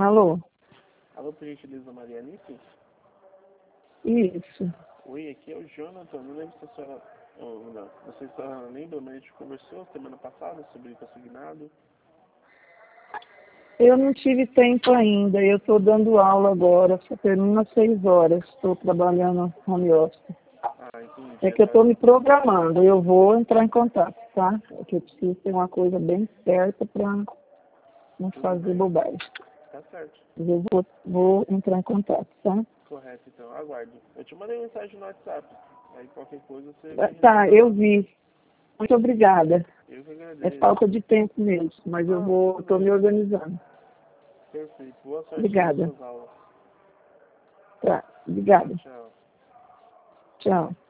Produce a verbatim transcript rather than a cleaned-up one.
Alô? Alô, por gentileza, Maria Alice? Isso. Oi, aqui é o Jonathan. Não lembro se a senhora... Oh, não. Você só lembra, mas a gente conversou semana passada sobre consignado. Eu não tive tempo ainda. Eu estou dando aula agora. Só termina às seis horas. Estou trabalhando no home office. Ah, entendi. É que eu estou me programando. Eu vou entrar em contato, tá? É que eu preciso ter uma coisa bem certa para não Tudo fazer bem. bobagem. Tá certo. Mas eu vou, vou entrar em contato, tá? Correto, então. Aguardo. Eu te mandei mensagem no WhatsApp. Aí qualquer coisa você Ah, me Tá, responde eu lá. vi. Muito obrigada. Eu que É agradeço. falta de tempo mesmo, mas eu Ah, vou, tudo estou bem. me organizando. Perfeito. Boa sorte nas Obrigada. suas aulas. Tá, Tchau, obrigada. tchau. Tchau.